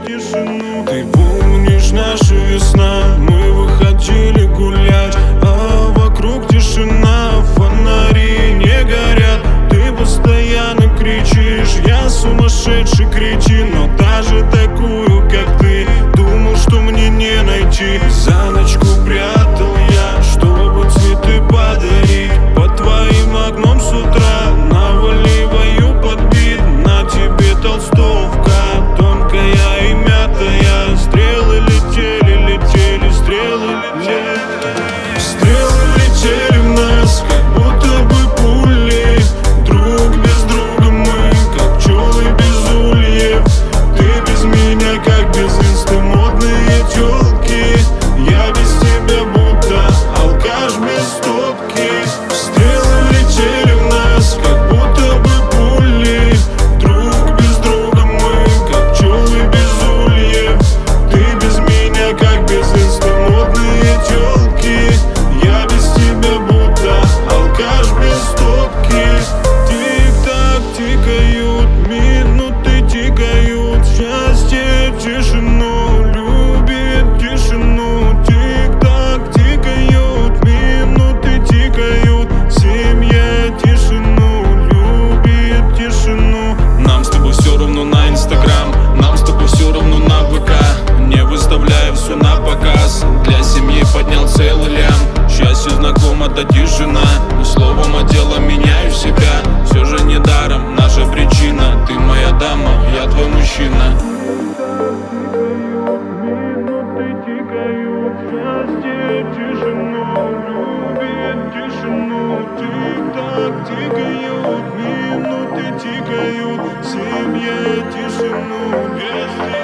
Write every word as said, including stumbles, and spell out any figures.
тишину. Ты помнишь, наша весна, мы выходили гулять, а вокруг тишина, фонари не горят. Ты постоянно кричишь, я сумасшедший кретин, но даже такую, как ты, думал, что мне не найти. За ночку прятал я, чтобы цветы подарить, под твоим окном с утра наваливаю подбит. На тебе толстовка, тонкая и мятая, стрелы летели, летели, стрелы летели. Стрелы летели в нас, как будто бы пули. Друг без друга мы, как пчелы без ульев. Ты без меня, как без инсты модные тёлки. Я без тебя будто алкаш без стопки. Стрелы летели в нас, как будто бы пули. Друг без друга мы, как пчелы без ульев. Ты без меня, как без инсты модные тёлки. Я без тебя будто алкаш без стопки. Тик-так тикают, минуты тикают, счастье тишину любит, тишину. Тик-так тикают, минуты тикают, семья тишину любит, тишину. Нам с тобой все равно на Инстаграм, нам с тобой все равно на ВК. Не выставляя все на показ, для семьи поднял целый лям. Счастье знакомо, да тишина, но словом а делом меняю себя. Все же не даром наша причина, ты моя дама, я твой мужчина. Минуты тикают, счастье тишину любит, тишину. Тик-так тикают, минуты тикают, семья тишину без тебя.